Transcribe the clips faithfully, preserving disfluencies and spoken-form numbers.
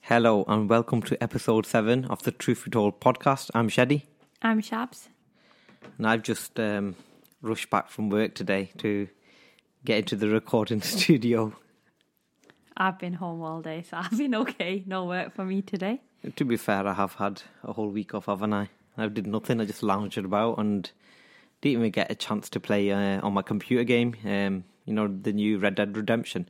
Hello and welcome to episode seven of the Truth Be Told podcast. I'm Shadi. I'm Shabs. And I've just um, rushed back from work today to get into the recording studio. I've been home all day, so I've been okay. No work for me today. To be fair, I have had a whole week off, haven't I? I did nothing. I just lounged about and didn't even get a chance to play uh, on my computer game. Um, you know, the new Red Dead Redemption.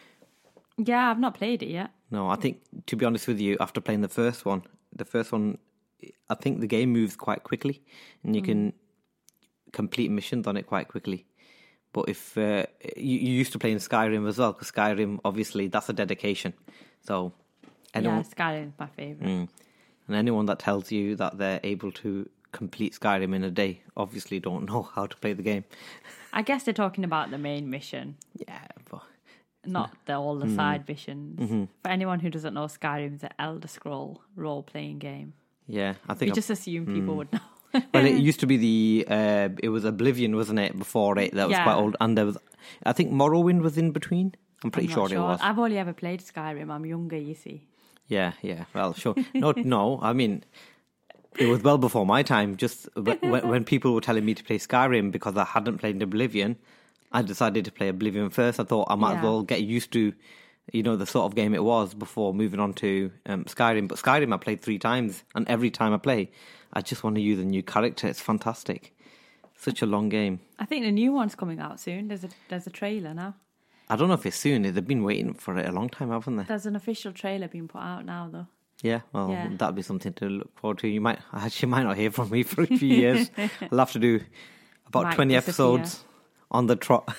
Yeah, I've not played it yet. No, I think, to be honest with you, after playing the first one, the first one, I think the game moves quite quickly and you mm. can complete missions on it quite quickly. But if uh, you, you used to play in Skyrim as well, because Skyrim, obviously, that's a dedication. So, anyone, yeah, Skyrim's my favourite. Mm, and anyone that tells you that they're able to complete Skyrim in a day, obviously don't know how to play the game. I guess they're talking about the main mission. Yeah, but... Not the, all the mm. side missions. Mm-hmm. For anyone who doesn't know, Skyrim's an Elder Scroll role-playing game. Yeah, I think... We just assume people mm. would know. Well, it used to be the... Uh, it was Oblivion, wasn't it, before it? That was yeah. quite old. And there was... I think Morrowind was in between. I'm pretty I'm sure, sure it was. I've only ever played Skyrim. I'm younger, you see. Yeah, yeah. Well, sure. No, no, I mean... It was well before my time. Just when, when people were telling me to play Skyrim because I hadn't played Oblivion... I decided to play Oblivion first. I thought I might yeah. as well get used to, you know, the sort of game it was before moving on to um, Skyrim. But Skyrim I played three times, and every time I play, I just want to use a new character. It's fantastic. Such a long game. I think the new one's coming out soon. There's a there's a trailer now. I don't know if it's soon. They've been waiting for it a long time, haven't they? There's an official trailer being put out now, though. Yeah, well, yeah. that'd be something to look forward to. You might actually might not hear from me for a few years. I'll have to do about might twenty disappear. episodes. On the trot.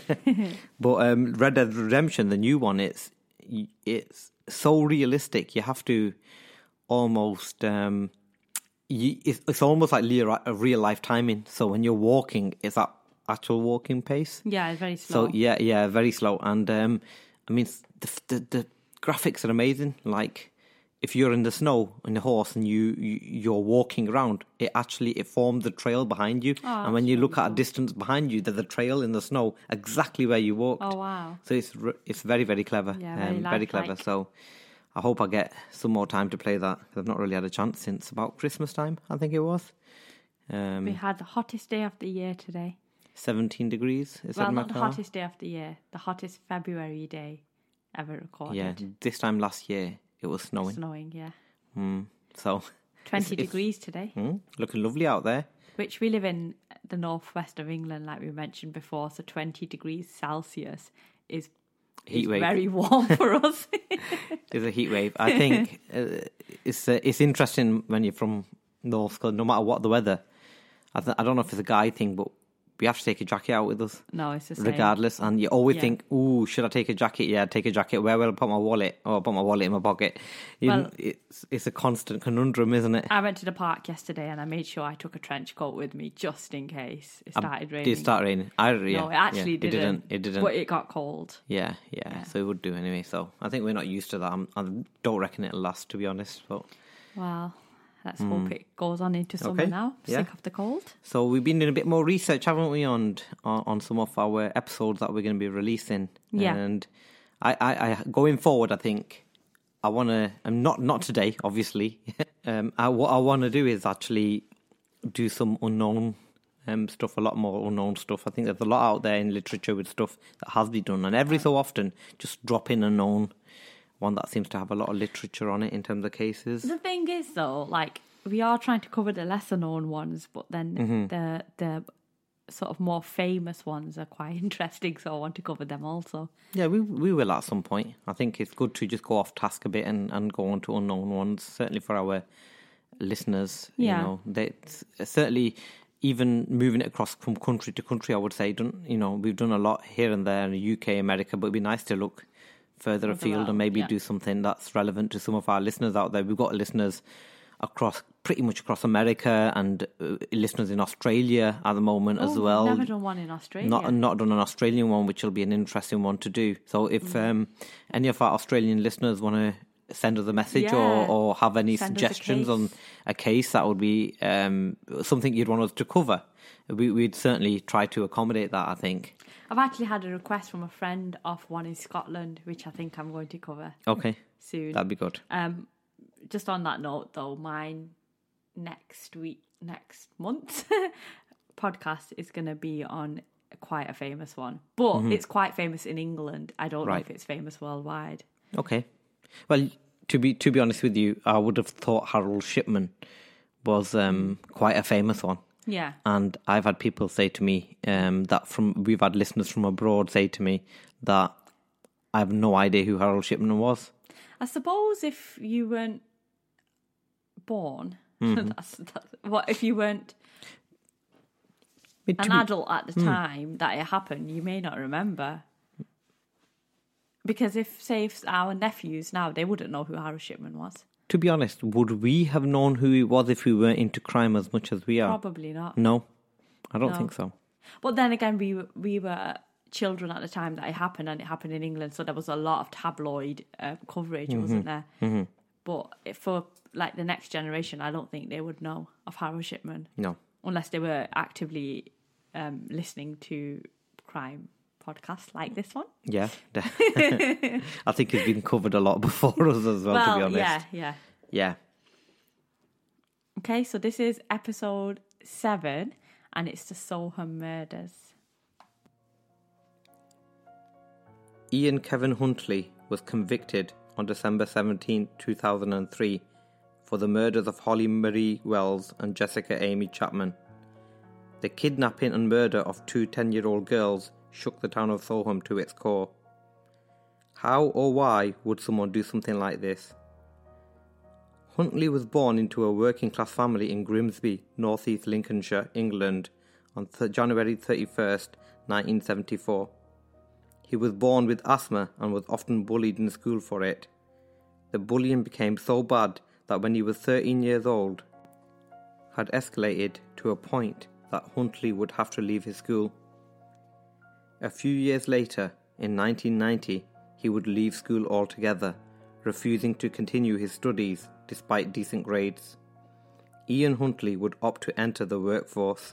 But um, Red Dead Redemption, the new one, it's it's so realistic. You have to almost... Um, you, it's, it's almost like real, real life timing. So when you're walking, it's at actual walking pace. Yeah, it's very slow. So yeah, yeah, very slow. And um, I mean, the, the, the graphics are amazing. Like... If you're in the snow on a horse and you, you you're walking around, it actually it forms the trail behind you. Oh, and when you look cool. at a distance behind you, there's a trail in the snow exactly where you walked. Oh wow! So it's it's very very clever, yeah, very, um, very clever. So I hope I get some more time to play that because I've not really had a chance since about Christmas time. I think it was. Um, we had the hottest day of the year today. Seventeen degrees. Is well, that not the car? hottest day of the year. The hottest February day ever recorded. Yeah, this time last year it was snowing. Snowing, yeah. Mm, so twenty it's, degrees it's, today. Mm, looking lovely out there. Which we live in the northwest of England, like we mentioned before. So twenty degrees Celsius is, heat is wave. very warm for us. It's a heat wave. I think uh, it's uh, it's interesting when you're from north because no matter what the weather, I th- I don't know if it's a guy thing, but we have to take a jacket out with us. No, it's the same. Regardless. And you always yeah. think, ooh, should I take a jacket? Yeah, I'd take a jacket. Where will I put my wallet? Oh, I'll put my wallet in my pocket. You well, know, it's, it's a constant conundrum, isn't it? I went to the park yesterday and I made sure I took a trench coat with me just in case it started raining. Did it start raining? I, yeah, no, it actually yeah, didn't. It didn't. It didn't. But it got cold. Yeah, yeah, yeah. So it would do anyway. So I think we're not used to that. I'm, I don't reckon it'll last, to be honest. But Well... Let's mm. hope it goes on into summer okay. now. Yeah. Sick of the cold. So we've been doing a bit more research, haven't we, on on, on some of our episodes that we're going to be releasing. Yeah. And I, I, I going forward, I think I want to, and not not today, obviously. um, I, what I want to do is actually do some unknown um, stuff, a lot more unknown stuff. I think there's a lot out there in literature with stuff that has been done, and every so often, just drop in a known one that seems to have a lot of literature on it in terms of cases. The thing is, though, like, we are trying to cover the lesser known ones, but then mm-hmm. the the sort of more famous ones are quite interesting, so I want to cover them also. Yeah, we we will at some point. I think it's good to just go off task a bit and, and go on to unknown ones, certainly for our listeners. Yeah. You know, they, certainly even moving it across from country to country, I would say, don't, you know, we've done a lot here and there in the U K, America, but it'd be nice to look further afield out, and maybe yeah. do something that's relevant to some of our listeners out there. We've got listeners across pretty much across America and uh, listeners in Australia at the moment oh, as well. Never done one in Australia. Not not done an Australian one, which will be an interesting one to do. So if mm. um, any of our Australian listeners want to send us a message Yeah. or, or have any Send us a suggestions on case. a case that would be um, something you'd want us to cover. We, we'd certainly try to accommodate that, I think. I've actually had a request from a friend of one in Scotland, which I think I'm going to cover Okay, soon. that'd be good. Um, just on that note, though, mine next week, next month podcast is going to be on quite a famous one, but it's quite famous in England. I don't know Right. if it's famous worldwide. Okay. Well, to be to be honest with you, I would have thought Harold Shipman was um, quite a famous one. Yeah. And I've had people say to me um, that from we've had listeners from abroad say to me that I have no idea who Harold Shipman was. I suppose if you weren't born, that's, that's, what if you weren't I mean, to an be- adult at the time that it happened, you may not remember. Because if, say, if our nephews now, they wouldn't know who Harold Shipman was. To be honest, would we have known who he was if we weren't into crime as much as we are? Probably not. No, I don't No. think so. But then again, we were, we were children at the time that it happened, and it happened in England, so there was a lot of tabloid uh, coverage, wasn't there? Mm-hmm. But if for like the next generation, I don't think they would know of Harold Shipman No. unless they were actively um, listening to crime podcasts like this one. Yeah. I think it's been covered a lot before us as well, well, to be honest. yeah, yeah. Yeah. Okay, so this is episode seven, and it's the Soham murders. Ian Kevin Huntley was convicted on December seventeenth, two thousand three for the murders of Holly Marie Wells and Jessica Amy Chapman. The kidnapping and murder of two ten-year-old girls shook the town of Soham to its core. How or why would someone do something like this? Huntley was born into a working-class family in Grimsby, North East Lincolnshire, England, on th- January thirty-first, nineteen seventy-four. He was born with asthma and was often bullied in school for it. The bullying became so bad that when he was thirteen years old, had escalated to a point that Huntley would have to leave his school. A few years later, in nineteen ninety, he would leave school altogether, refusing to continue his studies despite decent grades. Ian Huntley would opt to enter the workforce.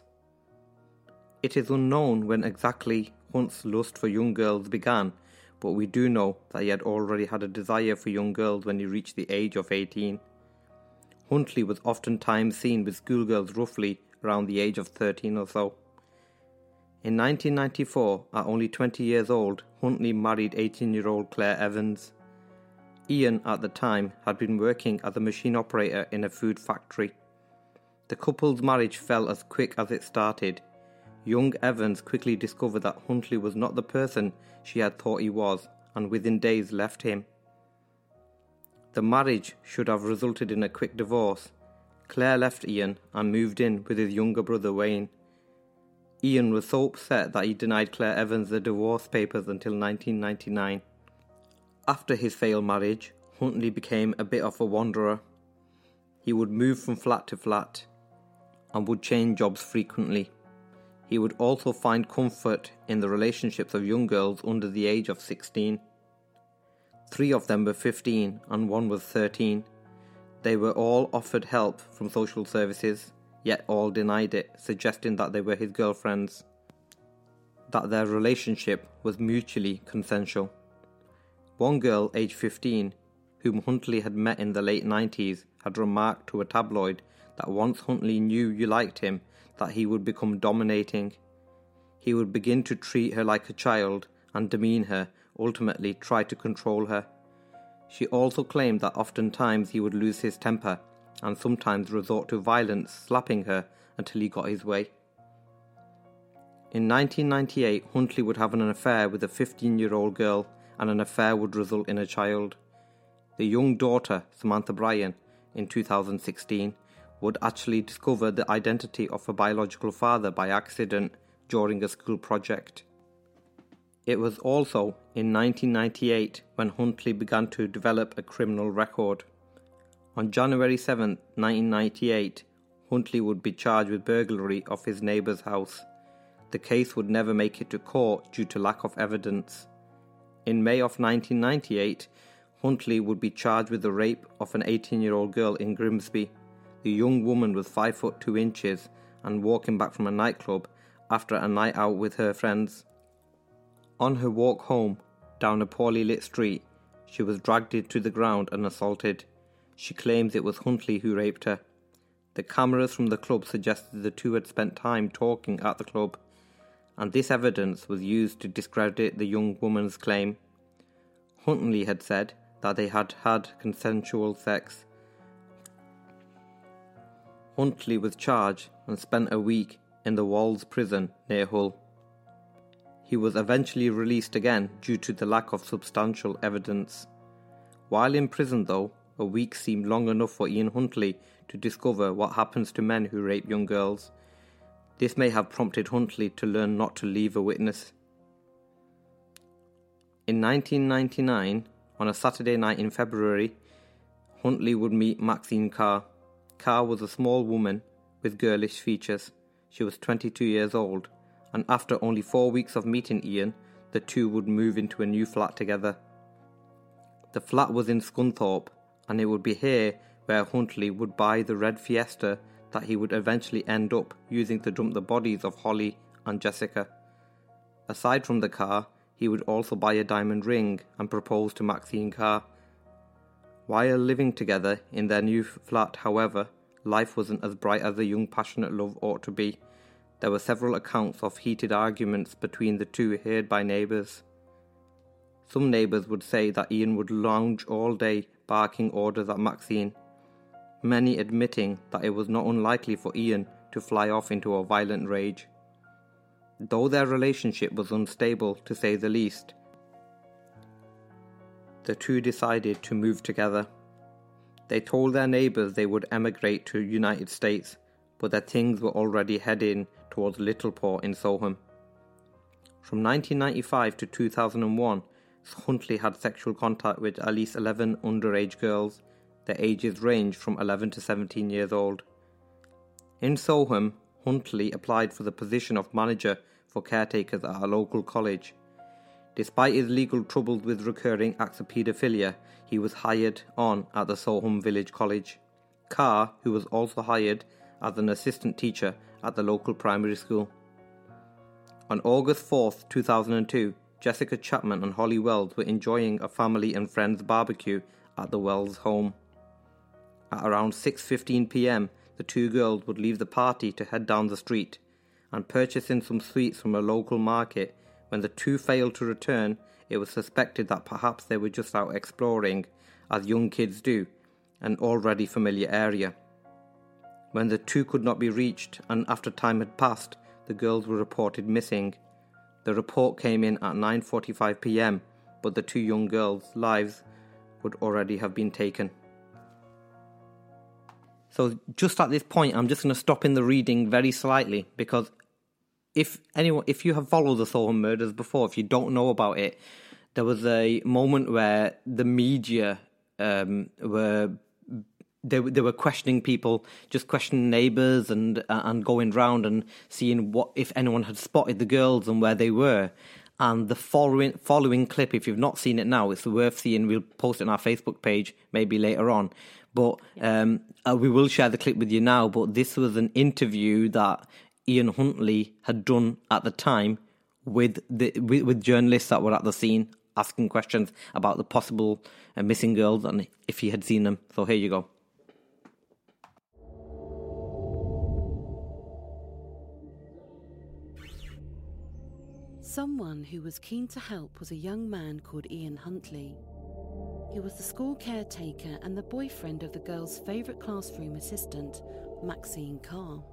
It is unknown when exactly Hunt's lust for young girls began, but we do know that he had already had a desire for young girls when he reached the age of eighteen. Huntley was oftentimes seen with schoolgirls roughly around the age of thirteen or so. In nineteen ninety-four, at only twenty years old, Huntley married eighteen-year-old Claire Evans. Ian, at the time, had been working as a machine operator in a food factory. The couple's marriage fell as quick as it started. Young Evans quickly discovered that Huntley was not the person she had thought he was, and within days left him. The marriage should have resulted in a quick divorce. Claire left Ian and moved in with his younger brother Wayne. Ian was so upset that he denied Claire Evans the divorce papers until nineteen ninety-nine. After his failed marriage, Huntley became a bit of a wanderer. He would move from flat to flat and would change jobs frequently. He would also find comfort in the relationships of young girls under the age of sixteen. Three of them were fifteen and one was thirteen. They were all offered help from social services, yet all denied it, suggesting that they were his girlfriends, that their relationship was mutually consensual. One girl, aged fifteen, whom Huntley had met in the late nineties, had remarked to a tabloid that once Huntley knew you liked him, that he would become dominating. He would begin to treat her like a child and demean her, ultimately try to control her. She also claimed that oftentimes he would lose his temper and sometimes resort to violence, slapping her until he got his way. In nineteen ninety-eight, Huntley would have an affair with a fifteen-year-old girl, and an affair would result in a child. The young daughter, Samantha Bryan, in two thousand sixteen, would actually discover the identity of her biological father by accident during a school project. It was also in nineteen ninety-eight when Huntley began to develop a criminal record. On January seventh, nineteen ninety-eight, Huntley would be charged with burglary of his neighbour's house. The case would never make it to court due to lack of evidence. In May of nineteen ninety-eight, Huntley would be charged with the rape of an eighteen-year-old girl in Grimsby. The young woman was five foot two inches and walking back from a nightclub after a night out with her friends. On her walk home down a poorly lit street, she was dragged into the ground and assaulted. She claims it was Huntley who raped her. The cameras from the club suggested the two had spent time talking at the club, and this evidence was used to discredit the young woman's claim. Huntley had said that they had had consensual sex. Huntley was charged and spent a week in the Walls prison near Hull. He was eventually released again due to the lack of substantial evidence. While in prison though, a week seemed long enough for Ian Huntley to discover what happens to men who rape young girls. This may have prompted Huntley to learn not to leave a witness. In nineteen ninety-nine, on a Saturday night in February, Huntley would meet Maxine Carr. Carr was a small woman with girlish features. She was twenty-two years old, and after only four weeks of meeting Ian, the two would move into a new flat together. The flat was in Scunthorpe, and it would be here where Huntley would buy the red Fiesta that he would eventually end up using to dump the bodies of Holly and Jessica. Aside from the car, he would also buy a diamond ring and propose to Maxine Carr. While living together in their new flat, however, life wasn't as bright as a young passionate love ought to be. There were several accounts of heated arguments between the two heard by neighbours. Some neighbours would say that Ian would lounge all day barking orders at Maxine, many admitting that it was not unlikely for Ian to fly off into a violent rage. Though their relationship was unstable to say the least, the two decided to move together. They told their neighbours they would emigrate to the United States, but that things were already heading towards Littleport in Soham. From nineteen ninety-five to two thousand one, Huntley had sexual contact with at least eleven underage girls. Their ages ranged from eleven to seventeen years old. In Soham, Huntley applied for the position of manager for caretakers at a local college. Despite his legal troubles with recurring acts of paedophilia, he was hired on at the Soham Village College. Carr, who was also hired as an assistant teacher at the local primary school. On August fourth, two thousand two, Jessica Chapman and Holly Wells were enjoying a family and friends barbecue at the Wells home. At around six fifteen p.m, the two girls would leave the party to head down the street, and purchasing some sweets from a local market. When the two failed to return, it was suspected that perhaps they were just out exploring, as young kids do, an already familiar area. When the two could not be reached, and after time had passed, the girls were reported missing. The report came in at nine forty-five p.m, but the two young girls' lives would already have been taken. So just at this point, I'm just going to stop in the reading very slightly, because if anyone, if you have followed the Soham murders before, if you don't know about it, there was a moment where the media um, were they they were questioning people, just questioning neighbours and uh, and going round and seeing what if anyone had spotted the girls and where they were. And the following following clip, if you've not seen it now, it's worth seeing. We'll post it on our Facebook page maybe later on. But um, uh, we will share the clip with you now. But this was an interview that Ian Huntley had done at the time with the with, with journalists that were at the scene, asking questions about the possible uh, missing girls and if he had seen them. So here you go. Someone who was keen to help was a young man called Ian Huntley. He was the school caretaker and the boyfriend of the girl's favourite classroom assistant, Maxine Carr.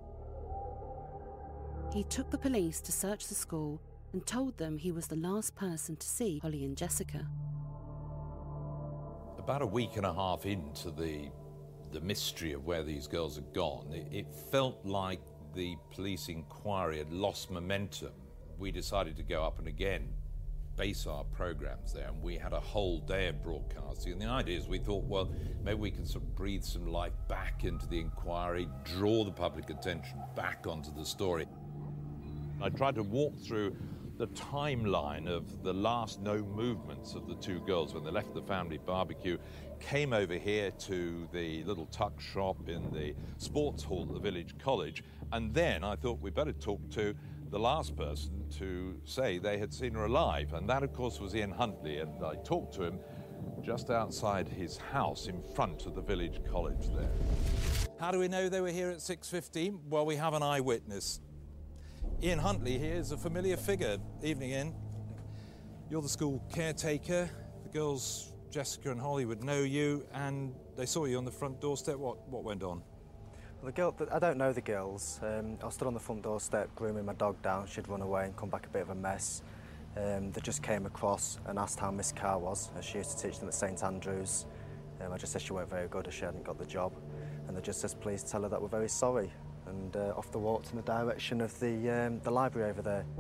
He took the police to search the school and told them he was the last person to see Holly and Jessica. About a week and a half into the the mystery of where these girls had gone, it, it felt like the police inquiry had lost momentum. We decided to go up and again base our programs there, and we had a whole day of broadcasting. And the idea is we thought, well, maybe we can sort of breathe some life back into the inquiry, draw the public attention back onto the story. I tried to walk through the timeline of the last known movements of the two girls when they left the family barbecue, came over here to the little tuck shop in the sports hall at the village college, and then I thought we'd better talk to the last person to say they had seen her alive, and that of course was Ian Huntley, and I talked to him just outside his house in front of the village college there. How do we know they were here at six fifteen? Well, we have an eyewitness. Ian Huntley here is a familiar figure. Evening, Ian. You're the school caretaker. The girls, Jessica and Holly, would know you, and they saw you on the front doorstep. What what went on? Well, the girl, I don't know the girls. Um, I stood on the front doorstep grooming my dog down. She'd run away and come back a bit of a mess. Um, they just came across and asked how Miss Carr was, as she used to teach them at St Andrews. Um, I just said she weren't very good, as she hadn't got the job. And they just said, please tell her that we're very sorry. And uh, off they walked in the direction of the, um, the library over there.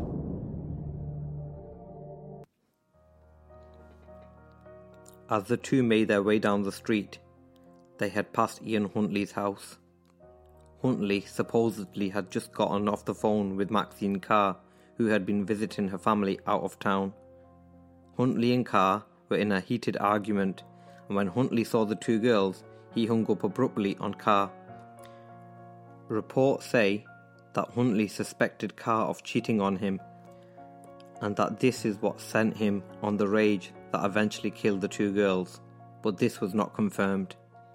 As the two made their way down the street, they had passed Ian Huntley's house. Huntley supposedly had just gotten off the phone with Maxine Carr, who had been visiting her family out of town. Huntley and Carr were in a heated argument, and when Huntley saw the two girls, he hung up abruptly on Carr. Reports say that Huntley suspected Carr of cheating on him, and that this is what sent him on the rage that eventually killed the two girls, but this was not confirmed.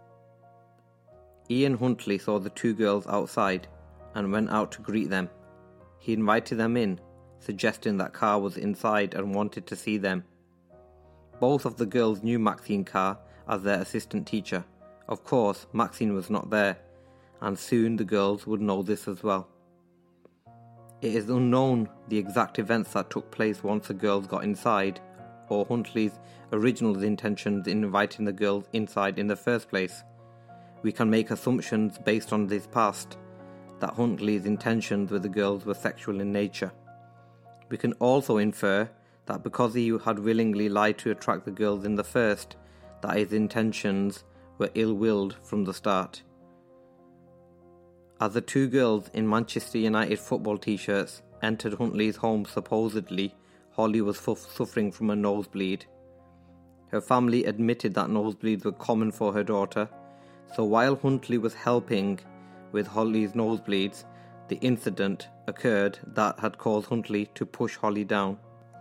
Ian Huntley saw the two girls outside and went out to greet them. He invited them in, suggesting that Carr was inside and wanted to see them. Both of the girls knew Maxine Carr as their assistant teacher. Of course, Maxine was not there, and soon the girls would know this as well. It is unknown the exact events that took place once the girls got inside, or Huntley's original intentions in inviting the girls inside in the first place. We can make assumptions based on this past, that Huntley's intentions with the girls were sexual in nature. We can also infer that because he had willingly lied to attract the girls in the first, that his intentions were ill-willed from the start. As the two girls in Manchester United football t-shirts entered Huntley's home, supposedly Holly was f- suffering from a nosebleed. Her family admitted that nosebleeds were common for her daughter, so while Huntley was helping with Holly's nosebleeds, the incident occurred that had caused Huntley to push Holly down.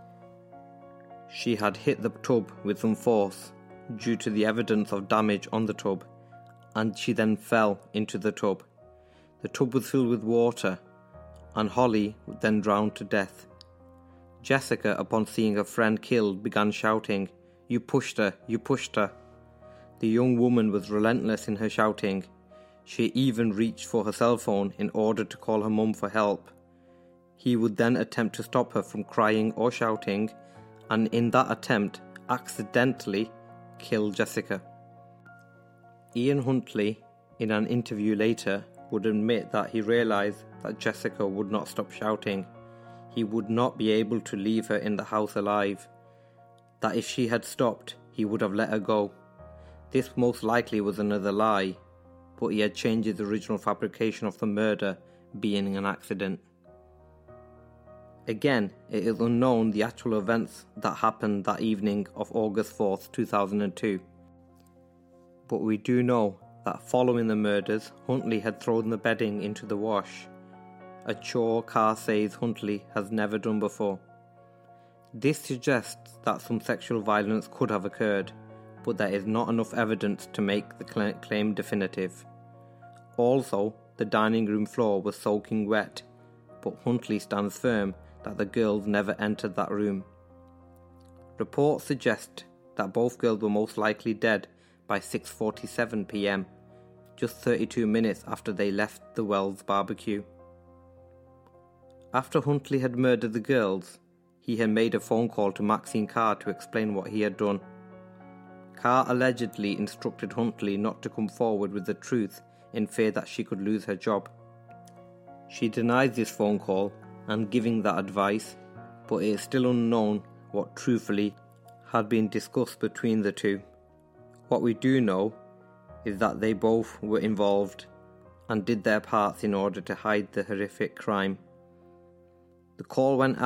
She had hit the tub with some force due to the evidence of damage on the tub, and she then fell into the tub. The tub was filled with water, and Holly then drowned to death. Jessica, upon seeing her friend killed, began shouting, "You pushed her, you pushed her." The young woman was relentless in her shouting. She even reached for her cell phone in order to call her mum for help. He would then attempt to stop her from crying or shouting, and in that attempt, accidentally kill Jessica. Ian Huntley, in an interview later, would admit that he realised that Jessica would not stop shouting. He would not be able to leave her in the house alive. That if she had stopped, he would have let her go. This most likely was another lie, but he had changed his original fabrication of the murder being an accident. Again, it is unknown the actual events that happened that evening of August fourth, two thousand two. But we do know that following the murders, Huntley had thrown the bedding into the wash, a chore Carr says Huntley has never done before. This suggests that some sexual violence could have occurred, but there is not enough evidence to make the claim definitive. Also, the dining room floor was soaking wet, but Huntley stands firm that the girls never entered that room. Reports suggest that both girls were most likely dead by six forty-seven p m, just thirty-two minutes after they left the Wells barbecue. After Huntley had murdered the girls, he had made a phone call to Maxine Carr to explain what he had done. Carr allegedly instructed Huntley not to come forward with the truth in fear that she could lose her job. She denies this phone call and giving that advice, but it is still unknown what truthfully had been discussed between the two. What we do know is that they both were involved and did their parts in order to hide the horrific crime. The call went out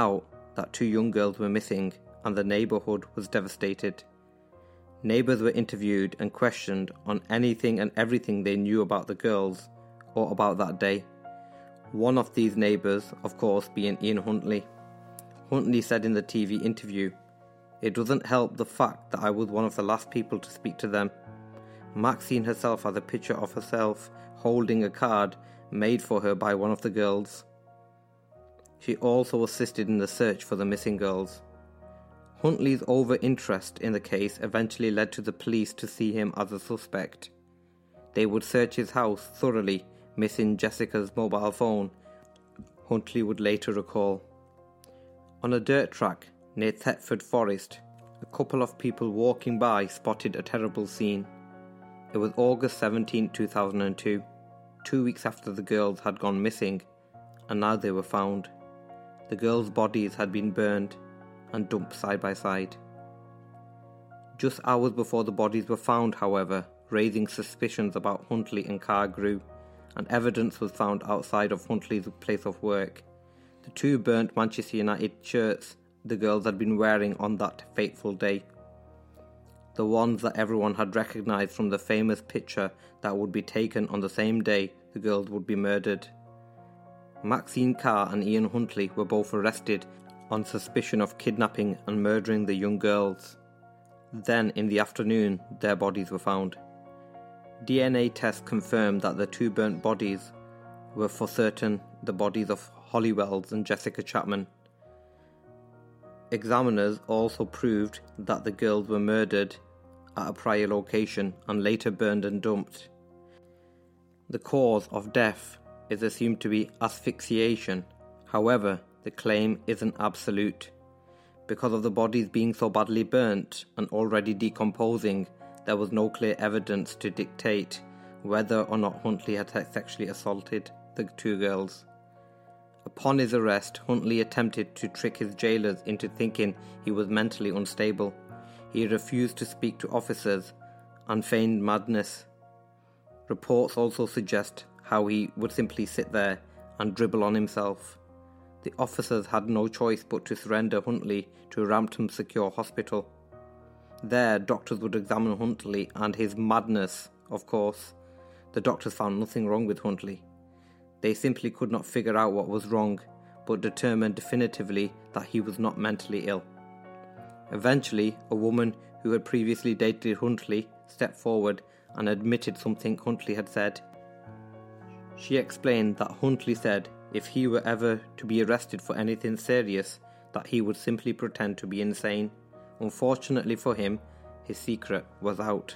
that two young girls were missing, and the neighbourhood was devastated. Neighbours were interviewed and questioned on anything and everything they knew about the girls or about that day. One of these neighbours, of course, being Ian Huntley. Huntley said in the T V interview, "It doesn't help the fact that I was one of the last people to speak to them. Maxine herself has a picture of herself holding a card made for her by one of the girls. She also assisted in the search for the missing girls." Huntley's over-interest in the case eventually led to the police to see him as a suspect. They would search his house thoroughly, missing Jessica's mobile phone, Huntley would later recall. On a dirt track near Thetford Forest, a couple of people walking by spotted a terrible scene. It was August seventeenth, two thousand two, two weeks after the girls had gone missing, and now they were found. The girls' bodies had been burned and dumped side by side. Just hours before the bodies were found, however, raising suspicions about Huntley and Carr grew, and evidence was found outside of Huntley's place of work. The two burnt Manchester United shirts the girls had been wearing on that fateful day. The ones that everyone had recognised from the famous picture that would be taken on the same day the girls would be murdered. Maxine Carr and Ian Huntley were both arrested on suspicion of kidnapping and murdering the young girls. Then, in the afternoon, their bodies were found. D N A tests confirmed that the two burnt bodies were for certain the bodies of Holly Wells and Jessica Chapman. Examiners also proved that the girls were murdered at a prior location and later burned and dumped. The cause of death is assumed to be asphyxiation. However, the claim isn't absolute. Because of the bodies being so badly burnt and already decomposing, there was no clear evidence to dictate whether or not Huntley had sexually assaulted the two girls. Upon his arrest, Huntley attempted to trick his jailers into thinking he was mentally unstable. He refused to speak to officers and feigned madness. Reports also suggest how he would simply sit there and dribble on himself. The officers had no choice but to surrender Huntley to Rampton Secure Hospital. There, doctors would examine Huntley and his madness, of course. The doctors found nothing wrong with Huntley. They simply could not figure out what was wrong, but determined definitively that he was not mentally ill. Eventually, a woman who had previously dated Huntley stepped forward and admitted something Huntley had said. She explained that Huntley said if he were ever to be arrested for anything serious, that he would simply pretend to be insane. Unfortunately for him, his secret was out.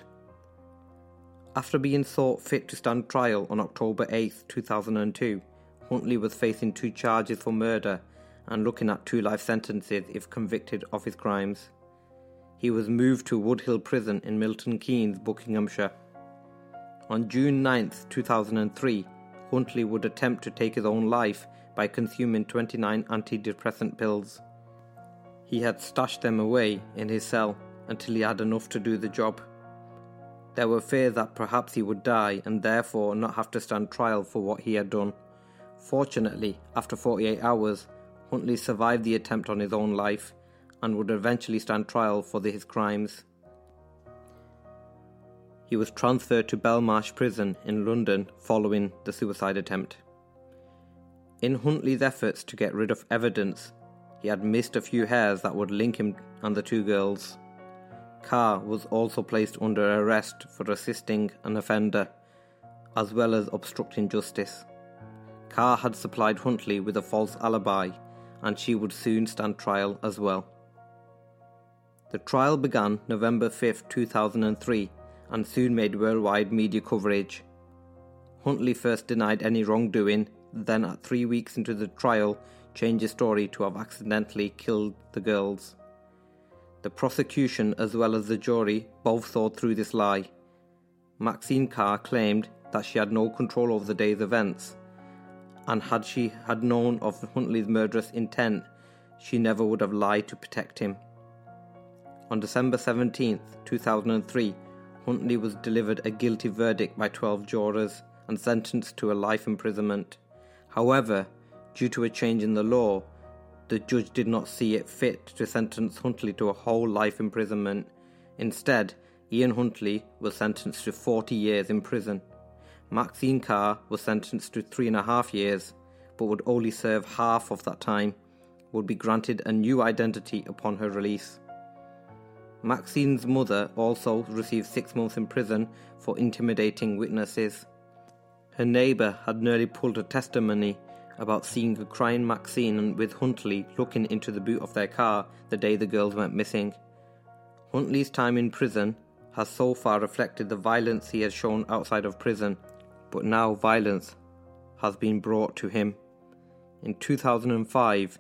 After being thought fit to stand trial on October eighth, two thousand two, Huntley was facing two charges for murder and looking at two life sentences if convicted of his crimes. He was moved to Woodhill Prison in Milton Keynes, Buckinghamshire. On June ninth, two thousand three, Huntley would attempt to take his own life by consuming twenty-nine antidepressant pills. He had stashed them away in his cell until he had enough to do the job. There were fears that perhaps he would die and therefore not have to stand trial for what he had done. Fortunately, after forty-eight hours, Huntley survived the attempt on his own life and would eventually stand trial for his crimes. He was transferred to Belmarsh Prison in London following the suicide attempt. In Huntley's efforts to get rid of evidence, he had missed a few hairs that would link him and the two girls. Carr was also placed under arrest for assisting an offender, as well as obstructing justice. Carr had supplied Huntley with a false alibi, and she would soon stand trial as well. The trial began November fifth, two thousand three, and soon made worldwide media coverage. Huntley first denied any wrongdoing, then at three weeks into the trial, changed his story to have accidentally killed the girls. The prosecution as well as the jury both saw through this lie. Maxine Carr claimed that she had no control over the day's events, and had she had known of Huntley's murderous intent, she never would have lied to protect him. On December seventeenth, two thousand three, Huntley was delivered a guilty verdict by twelve jurors and sentenced to a life imprisonment. However, due to a change in the law, the the judge did not see it fit to sentence Huntley to a whole life imprisonment. Instead, Ian Huntley was sentenced to forty years in prison. Maxine Carr was sentenced to three and a half years, but would only serve half of that time, would be granted a new identity upon her release. Maxine's mother also received six months in prison for intimidating witnesses. Her neighbour had nearly pulled a testimony about seeing a crying Maxine with Huntley looking into the boot of their car the day the girls went missing. Huntley's time in prison has so far reflected the violence he has shown outside of prison, but now violence has been brought to him. In two thousand five,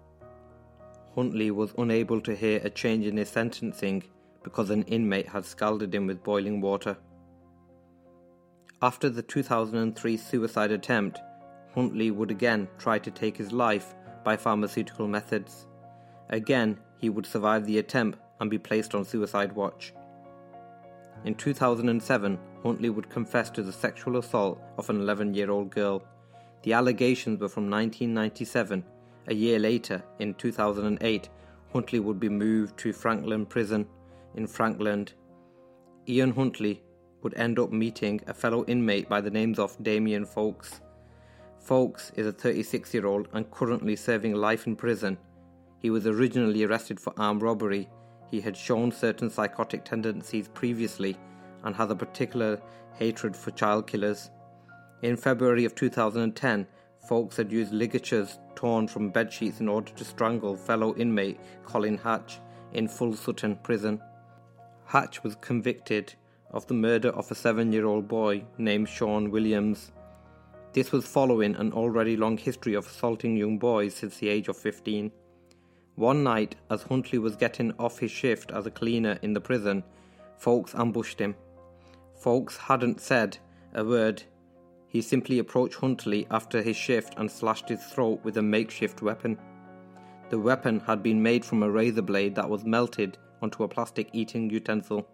Huntley was unable to hear a change in his sentencing because an inmate had scalded him with boiling water. After the two thousand three suicide attempt, Huntley would again try to take his life by pharmaceutical methods. Again, he would survive the attempt and be placed on suicide watch. In two thousand seven, Huntley would confess to the sexual assault of an eleven-year-old girl. The allegations were from nineteen ninety-seven. A year later, in two thousand eight, Huntley would be moved to Frankland Prison in Frankland. Ian Huntley would end up meeting a fellow inmate by the names of Damien Folkes. Folkes is a thirty-six-year-old and currently serving life in prison. He was originally arrested for armed robbery. He had shown certain psychotic tendencies previously and had a particular hatred for child killers. In February of two thousand ten, Folkes had used ligatures torn from bedsheets in order to strangle fellow inmate Colin Hatch in Full Sutton Prison. Hatch was convicted of the murder of a seven-year-old boy named Sean Williams. This was following an already long history of assaulting young boys since the age of fifteen. One night, as Huntley was getting off his shift as a cleaner in the prison, Folkes ambushed him. Folkes hadn't said a word. He simply approached Huntley after his shift and slashed his throat with a makeshift weapon. The weapon had been made from a razor blade that was melted onto a plastic eating utensil.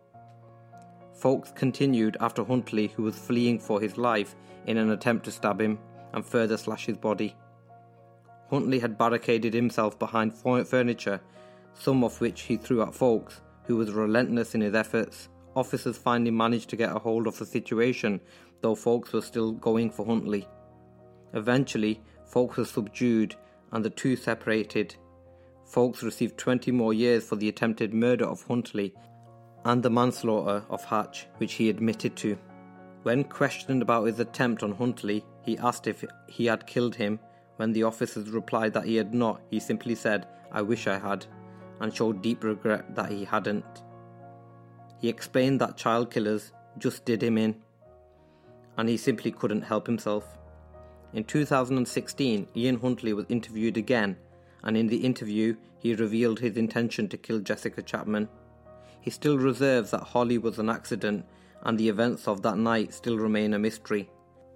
Folkes continued after Huntley, who was fleeing for his life, in an attempt to stab him and further slash his body. Huntley had barricaded himself behind furniture, some of which he threw at Folkes, who was relentless in his efforts. Officers finally managed to get a hold of the situation, though Folkes was still going for Huntley. Eventually, Folkes was subdued and the two separated. Folkes received twenty more years for the attempted murder of Huntley and the manslaughter of Hatch, which he admitted to. When questioned about his attempt on Huntley, he asked if he had killed him. When the officers replied that he had not, he simply said, "I wish I had," and showed deep regret that he hadn't. He explained that child killers just did him in, and he simply couldn't help himself. In two thousand sixteen, Ian Huntley was interviewed again, and in the interview, he revealed his intention to kill Jessica Chapman. He still reserves that Holly was an accident, and the events of that night still remain a mystery.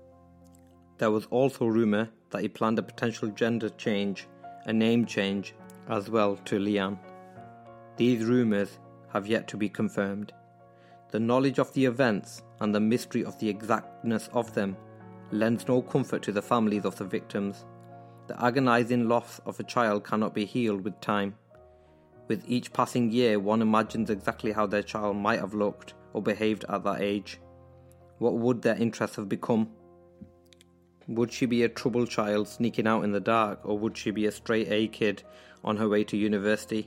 There was also rumour that he planned a potential gender change, a name change, as well to Leanne. These rumours have yet to be confirmed. The knowledge of the events and the mystery of the exactness of them lends no comfort to the families of the victims. The agonising loss of a child cannot be healed with time. With each passing year, one imagines exactly how their child might have looked or behaved at that age. What would their interests have become? Would she be a troubled child sneaking out in the dark, or would she be a straight A kid on her way to university?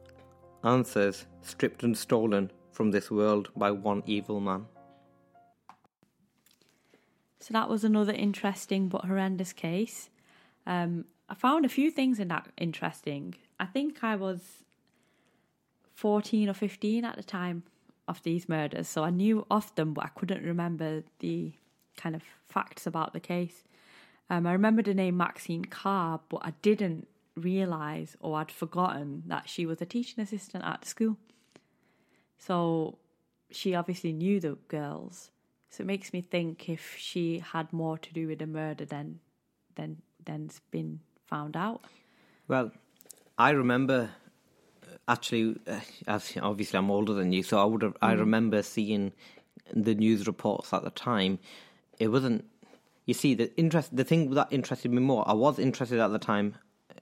Answers stripped and stolen from this world by one evil man. So that was another interesting but horrendous case. Um, I found a few things in that interesting. I think I was fourteen or fifteen at the time of these murders, so I knew of them, but I couldn't remember the kind of facts about the case. Um, I remember the name Maxine Carr, but I didn't realise, or I'd forgotten, that she was a teaching assistant at the school. So she obviously knew the girls. So it makes me think if she had more to do with the murder than than than's been found out. Well, I remember actually, uh, as obviously I'm older than you, so I would have, mm. I remember seeing the news reports at the time. It wasn't, you see, the interest, the thing that interested me more, I was interested at the time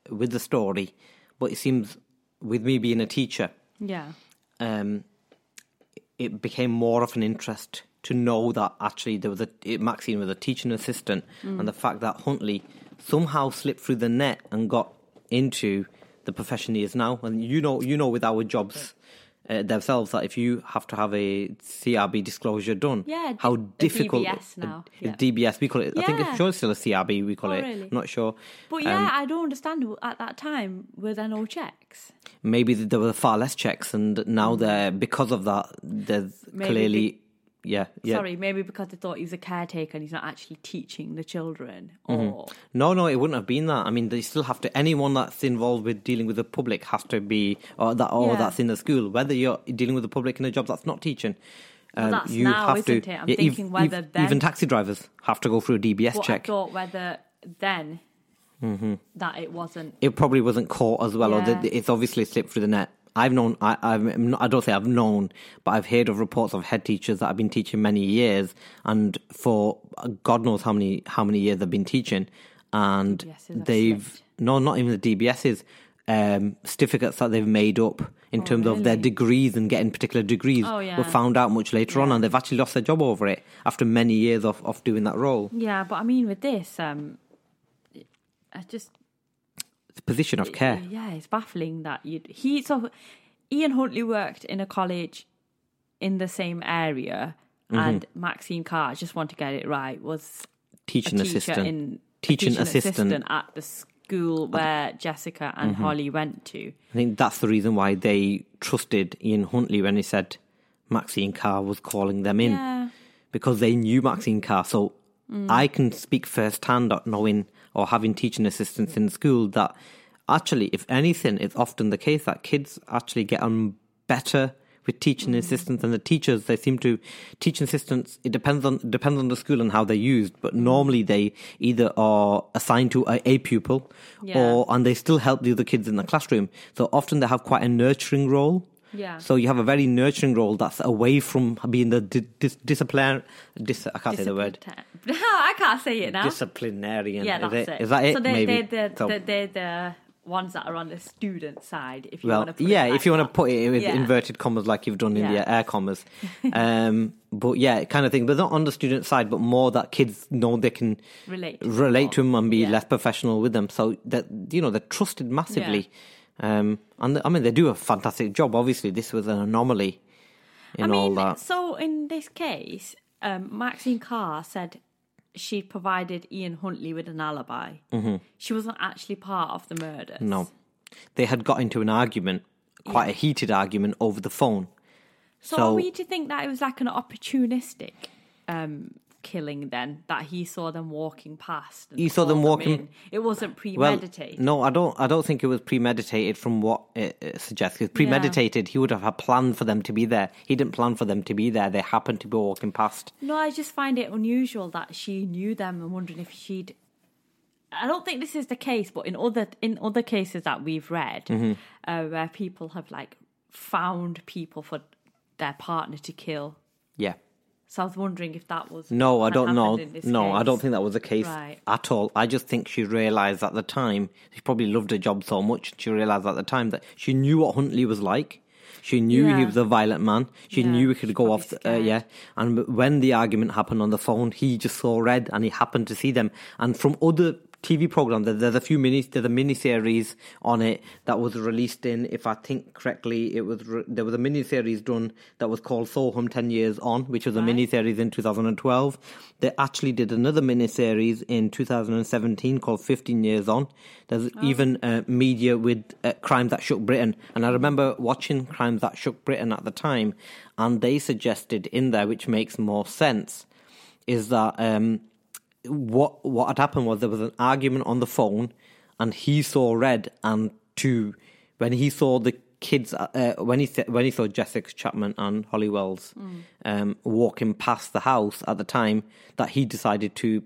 with the story, but it seems with me being a teacher, Yeah. um, it became more of an interest to know that actually there was a it, Maxine was a teaching assistant, Mm. and the fact that Huntley somehow slipped through the net and got into the profession he is now. And you know, you know, with our jobs uh, themselves, that if you have to have a C R B disclosure done, Yeah, how a difficult D B S now, a- yeah. a D B S we call it. I think Yeah. it's sure it's still a C R B we call Oh, it. really? I'm not sure. But yeah, Um, I don't understand. At that time, were there no checks? maybe there were far less checks, and now there because of that, there's Maybe clearly. Yeah, yeah. Sorry, maybe because they thought he was a caretaker and he's not actually teaching the children. Or No, no, it wouldn't have been that. I mean, they still have to. Anyone that's involved with dealing with the public has to be, or that, or Yeah. that's in the school. Whether you're dealing with the public in a job that's not teaching, um, that's you now, have isn't to. it? I'm yeah, ev- thinking whether ev- then- even taxi drivers have to go through a D B S but check. I thought whether then Mm-hmm. that it wasn't. It probably wasn't caught as well, or Yeah. that it's obviously slipped through the net. I've known, I, I've, not, I don't say I've known, but I've heard of reports of head teachers that have been teaching many years, and for God knows how many how many years they've been teaching, and D B Ss have they've slipped. no, not even the D B Ss, um, certificates that they've made up in Oh, terms of their really? degrees and getting particular degrees Oh, yeah. were found out much later on, Yeah. and they've actually lost their job over it after many years of, of doing that role. Yeah, but I mean, with this, um, I just It's a position of care. Yeah, it's baffling that you he so Ian Huntley worked in a college in the same area, Mm-hmm. and Maxine Carr, I just want to get it right, was Teaching a teacher assistant. in Teaching teaching assistant. at the school where Jessica and Mm-hmm. Holly went to. I think that's the reason why they trusted Ian Huntley when he said Maxine Carr was calling them in, Yeah, because they knew Maxine Carr. So I can speak firsthand at knowing or having teaching assistants in school that actually, if anything, it's often the case that kids actually get on better with teaching assistants than the teachers. They seem to teaching assistants. It depends on depends on the school and how they're used, but normally they either are assigned to a, a pupil, Yeah. or and they still help the other kids in the classroom. So often they have quite a nurturing role. yeah. So you have a very nurturing role that's away from being the di- dis- discipline. Dis- I can't say the word. No, I can't say it now. Disciplinarian. yeah, is that's it? it. Is that it? So they, Maybe. they're, the, So- they're, they're the ones that are on the student side, if you well, want to put yeah, it like if you want to that. put it with Yeah. inverted commas like you've done in Yeah. the air commas. Um, but yeah, kind of thing. But not on the student side, but more that kids know they can Relate to relate to them and be Yeah. less professional with them. So that, you know, they're trusted massively. Um, and I mean, they do a fantastic job. Obviously, this was an anomaly in I mean, all that. so in this case, um, Maxine Carr said she provided Ian Huntley with an alibi. Mm-hmm. She wasn't actually part of the murders. No. They had got into an argument, quite Yeah. a heated argument over the phone. So, So- are we to think that it was like an opportunistic um, killing then? That he saw them walking past? And He saw them called walking- in? It wasn't Well, premeditated. no, I don't. I don't think it was premeditated. From what it, it suggests, because premeditated, he would have had planned for them to be there. He didn't plan for them to be there. They happened to be walking past. No, I just find it unusual that she knew them. I'm wondering if she'd. I don't think this is the case, but in other in other cases that we've read, Mm-hmm. uh, where people have like found people for their partner to kill. Yeah. So I was wondering if that was No, I had don't know. happened in this No, I case. don't think that was the case Right. at all. I just think she realised at the time, she probably loved her job so much, she realised at the time that she knew what Huntley was like. She knew he Yeah. was a violent man. She Yeah, knew he could she's go probably off. Uh, scared. yeah, and when the argument happened on the phone, he just saw red, and he happened to see them. And from other T V programs, there- there's a few mini, there's a mini series on it that was released in, if I think correctly, it was re- there was a mini series done that was called Soham ten Years On, which was a Right. mini series in two thousand twelve. They actually did another mini series in two thousand seventeen called fifteen Years On. There's even uh, media with uh, Crimes That Shook Britain, and I remember watching Crimes That Shook Britain at the time, and they suggested in there, which makes more sense, is that um, what what had happened was there was an argument on the phone, and he saw red, and to when he saw the kids uh, when he when he saw Jessica Chapman and Holly Wells Mm. um, walking past the house at the time, that he decided to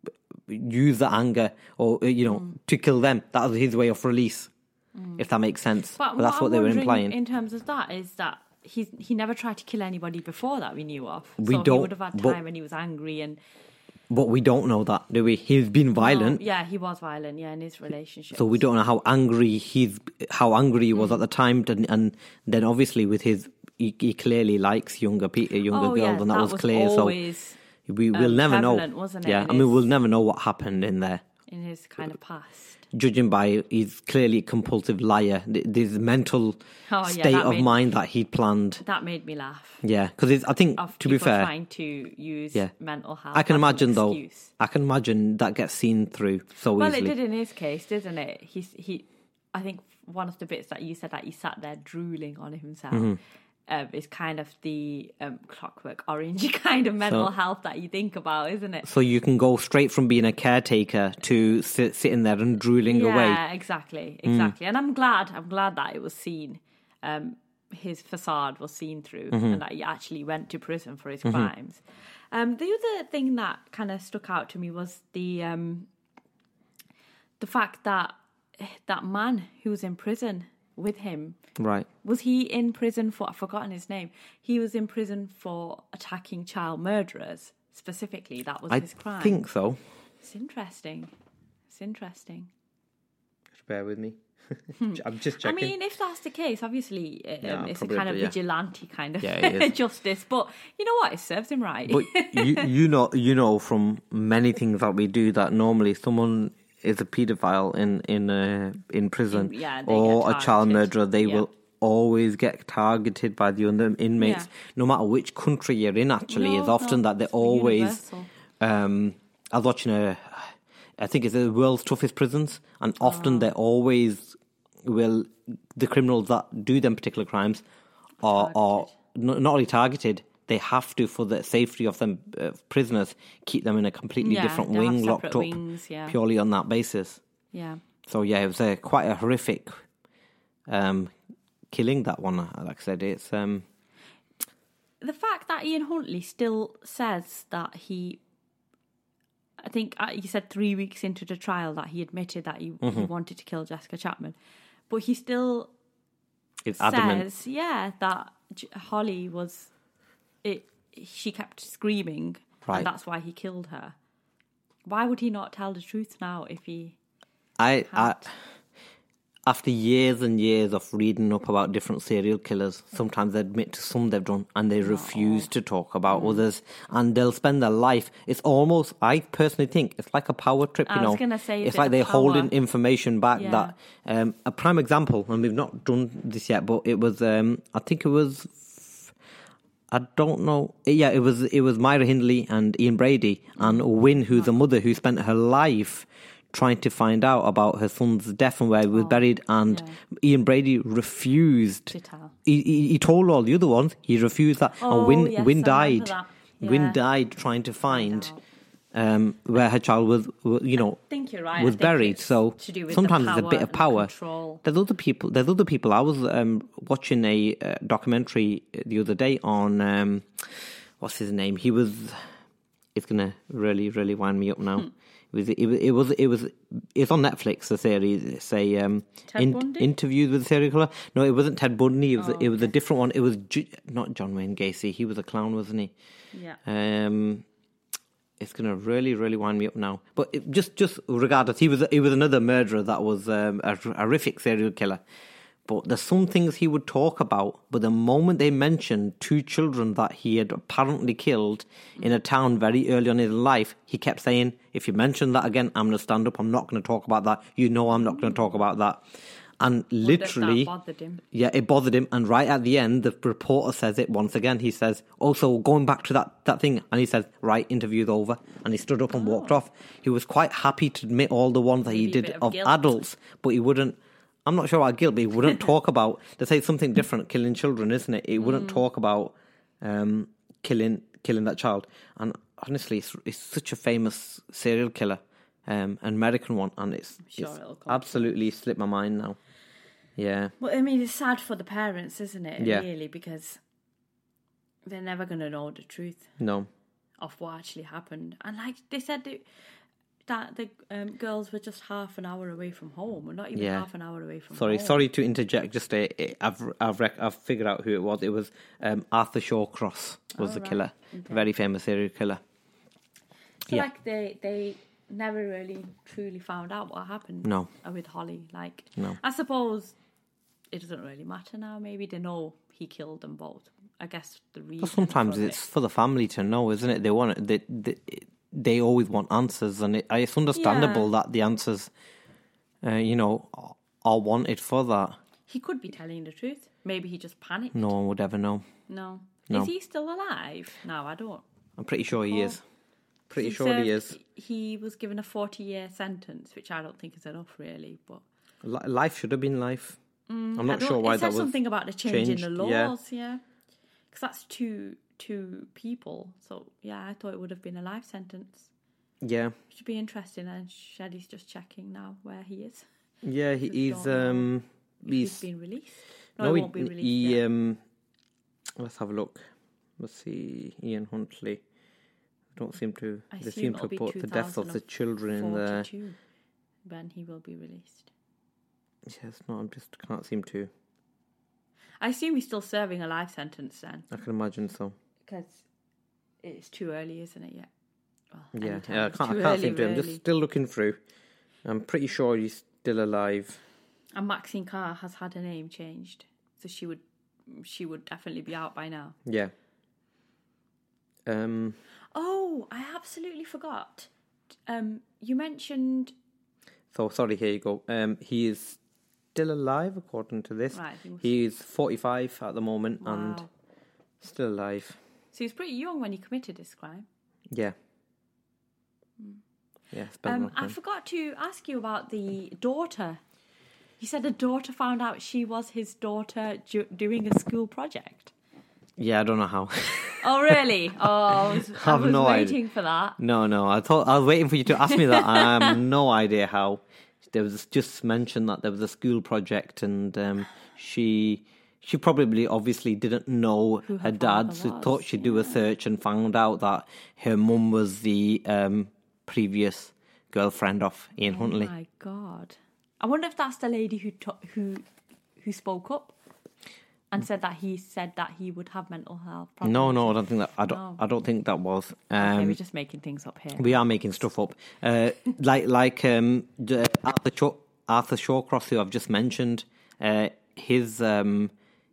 use the anger or uh, you know Mm. to kill them. That was his way of release, if that makes sense. But, But that's what I'm they were wondering implying. in terms of that is that he's he never tried to kill anybody before that we knew of. We so don't- He would have had but- time when he was angry and. But we don't know that, do we? He's been violent. No, yeah, he was violent, yeah, in his relationship. So we don't know how angry he's, how angry he was mm. at the time. And, and then obviously with his, he, he clearly likes younger people, younger oh, girls, yeah, and that, that was, was clear. Always, so we will um, never know. Wasn't it, yeah, I mean, his, we'll never know what happened in there. In his kind of past. Judging by, he's clearly a compulsive liar. This mental oh, yeah, state of made, mind that he'd planned. That made me laugh. Yeah, because I think, of to be fair, trying to use yeah. mental health. I can as imagine an though. excuse. I can imagine that gets seen through so well, easily. Well, it did in his case, didn't it? He's he. I think one of the bits that you said that he sat there drooling on himself. Mm-hmm. Um, is kind of the um, Clockwork Orange kind of mental so, health that you think about, isn't it? So you can go straight from being a caretaker to sit, sitting there and drooling yeah, away. Yeah, exactly, exactly. Mm. And I'm glad, I'm glad that it was seen. Um, his facade was seen through, mm-hmm. and that he actually went to prison for his mm-hmm. crimes. Um, the other thing that kind of stuck out to me was the um, the fact that that man who was in prison with him. Right. Was he in prison for, I've forgotten his name, he was in prison for attacking child murderers, specifically. That was I his crime. I think so. It's interesting. It's interesting. Just bear with me. I'm just checking. I mean, if that's the case, obviously um, yeah, it's a kind of yeah. vigilante kind of yeah, justice. But you know what? It serves him right. But you, you know, you know from many things that we do that normally someone is a paedophile in in uh, in prison in, yeah, or a child murderer, they yeah. will always get targeted by the other inmates, yeah. no matter which country you're in. Actually, no, it's often no, that they're always. Um, I was watching a, I think it's the world's toughest prisons, and often oh. they're always will the criminals that do them particular crimes are are not, not only targeted. They have to, for the safety of them uh, prisoners, keep them in a completely yeah, different wing, locked up, wings, yeah. purely on that basis. Yeah. So yeah, it was a, quite a horrific um, killing. That one, like I said, it's um... the fact that Ian Huntley still says that he, I think uh, he said three weeks into the trial that he admitted that he, mm-hmm. he wanted to kill Jessica Chapman, but he still it's says, adamant. yeah, that Holly was. It, she kept screaming, right. and that's why he killed her. Why would he not tell the truth now if he I, I after years and years of reading up about different serial killers, sometimes they admit to some they've done and they refuse to talk about mm. others, and they'll spend their life. It's almost, I personally think, it's like a power trip, you I know. was gonna say, it's like they're power. holding information back. Yeah. That um, a prime example, and we've not done this yet, but it was, um, I think it was, I don't know. Yeah, it was it was Myra Hindley and Ian Brady and Wynne, who's a mother who spent her life trying to find out about her son's death and where he was oh, buried. And yeah. Ian Brady refused. To tell. He, he, he told all the other ones. He refused that. Oh, and Wynne, yes, Wynne I died. Yeah. Wynne died trying to find um, where her child was, you know, I think you're right. was buried. So sometimes it's a bit of power. Control. There's other people. There's other people. I was um, watching a uh, documentary the other day on um, what's his name. He was. It's gonna really, really wind me up now. Hmm. It was. It was. It was. It was. It's on Netflix. The series. It's a um, in, interviews with a serial killer. No, it wasn't Ted Bundy. It was. Oh, it was okay. a different one. It was G- not John Wayne Gacy. He was a clown, wasn't he? Yeah. Um. It's gonna really, really wind me up now. But it, just, just regardless, he was he was another murderer that was um, a horrific serial killer. But there's some things he would talk about. But the moment they mentioned two children that he had apparently killed in a town very early on in his life, he kept saying, "If you mention that again, I'm going to stand up. I'm not going to talk about that. You know, I'm not going to talk about that." And literally, that bothered him. yeah, it bothered him. And right at the end, the reporter says it once again. He says, also going back to that, that thing. And he says, right, interview's over. And he stood up and oh. walked off. He was quite happy to admit all the ones that Maybe he did of, of adults, but he wouldn't, I'm not sure about guilt, but he wouldn't talk about, they say something different, killing children, isn't it? He wouldn't mm. talk about um, killing killing that child. And honestly, it's, it's such a famous serial killer, um, an American one. And it's, sure it's absolutely slipped my mind now. Yeah. Well, I mean, it's sad for the parents, isn't it? Yeah. Really, because they're never going to know the truth. No. Of what actually happened. And like they said that, that the um, girls were just half an hour away from home, or not even yeah. half an hour away from sorry, home. Sorry to interject. Just a, a, I've I've rec- I've figured out who it was. It was um, Arthur Shawcross was oh, the right. killer. Okay. Very famous serial killer. So Yeah. like they they never really truly found out what happened. No. With Holly. Like No. I suppose it doesn't really matter now. Maybe they know he killed them both. I guess the reason. But sometimes for it's it. for the family to know, isn't it? They want it. They they, they always want answers, and it, it's understandable Yeah. that the answers, uh, you know, are wanted for that. He could be telling the truth. Maybe he just panicked. No one would ever know. No. No. Is he still alive? No, I don't. I'm pretty sure he is. Pretty He sure he is. served- He was given a forty-year sentence, which I don't think is enough, really. But Li- Life should have been life. I'm I not don't- sure why it that says was something about the change in the changed, yeah. laws, yeah. Because that's two two people. So yeah, I thought it would have been a life sentence. Yeah, Which would be interesting. And Shaddy's just checking now where he is. yeah. He, Just he's don't know um If he's he's been released. No, no he he, won't be released he yet. um. Let's have a look. Let's see. Ian Huntley. Don't seem to. I They assume seem to it'll be have put the deaths of the children in there. forty-two when he will be released. Yes, no, I'm just can't seem to. I assume he's still serving a life sentence then, I can imagine so. because it's too early, isn't it? Yet. Well, Yeah, anytime yeah. I it's can't. I too can't early, seem to. I'm really. just still looking through. I'm pretty sure he's still alive. And Maxine Carr has had her name changed, so she would, she would definitely be out by now. Yeah. Um. Oh, I absolutely forgot. Um, you mentioned So sorry. Here you go. Um. He is still alive according to this. right. He was, He's forty-five at the moment and wow. still alive. So he was pretty young when he committed this crime. Yeah. Yeah. It's been a Um, long I time. forgot to ask you about the daughter. You said a daughter found out she was his daughter do- doing a school project. Yeah, I don't know how. Oh, really? Oh, I was, I have was no idea. waiting for that. No, no. I thought I was waiting for you to ask me that. I have no idea how. There was just mentioned that there was a school project, and um, she she probably obviously didn't know Who her her dad, father so was, thought she'd do a search and found out that her mum was the um, previous girlfriend of Ian Huntley. Oh my god! I wonder if that's the lady who to- who who spoke up and said that he said that he would have mental health problems. No, no, I don't think that. I don't. No. I don't think that was. Okay, Um, we're just making things up here. We are making stuff up. Uh, like like um, the Arthur, Shaw, Arthur Shawcross, who I've just mentioned, uh, his um,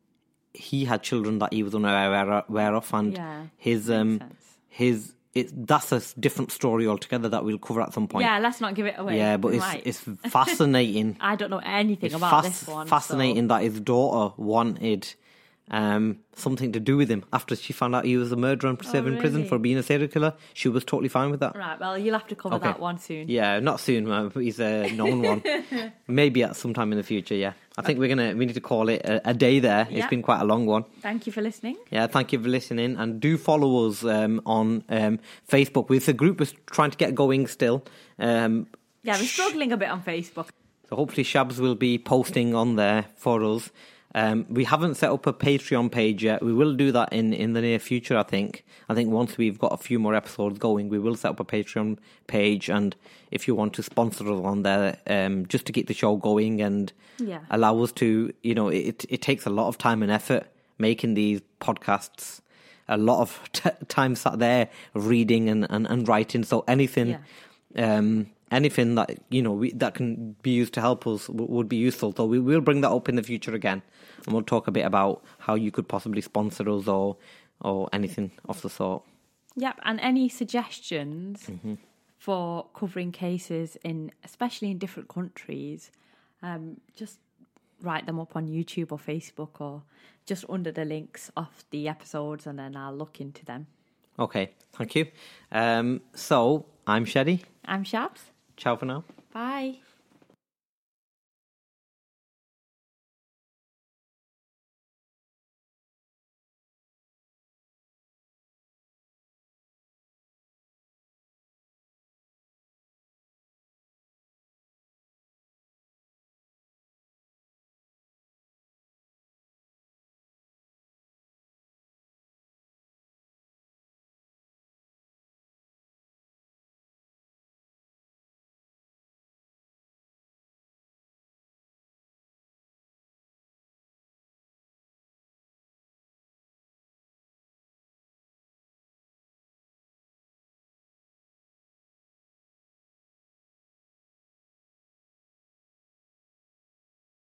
he had children that he was unaware aware of, and Yeah, his makes um, sense. his it, that's a different story altogether that we'll cover at some point. Yeah, let's not give it away. Yeah, but We it's might. it's fascinating. I don't know anything It's about fas- this one. fascinating so- that his daughter wanted um, something to do with him after she found out he was a murderer and serving prison really? for being a serial killer. She was totally fine with that. Right, well, you'll have to cover Okay. that one soon. Yeah, not soon. uh, He's a known one. Maybe at some time in the future. Yeah, I think we're gonna we need to call it a, a day there. It's Yeah. been quite a long one. Thank you for listening. Yeah, thank you for listening, and do follow us um, on um, Facebook. It's a group we're trying to get going still. Um, Yeah, we're struggling a bit on Facebook. so hopefully Shabs will be posting on there for us. Um, we haven't set up a Patreon page yet. We will do that in, in the near future, I think. I think once we've got a few more episodes going, we will set up a Patreon page. And if you want to sponsor us on there, um, just to keep the show going and Yeah. allow us to, you know, it, it takes a lot of time and effort making these podcasts. A lot of t- time sat there reading and, and, and writing. So anything... Yeah. Um, anything that you know we, that can be used to help us w- would be useful. So we will bring that up in the future again, and we'll talk a bit about how you could possibly sponsor us or or anything of the sort. Yep, and any suggestions Mm-hmm. for covering cases in, especially in different countries, um, just write them up on YouTube or Facebook or just under the links of the episodes, and then I'll look into them. Okay, thank you. Um, so I'm Sheddy. I'm Shabs. Ciao for now. Bye.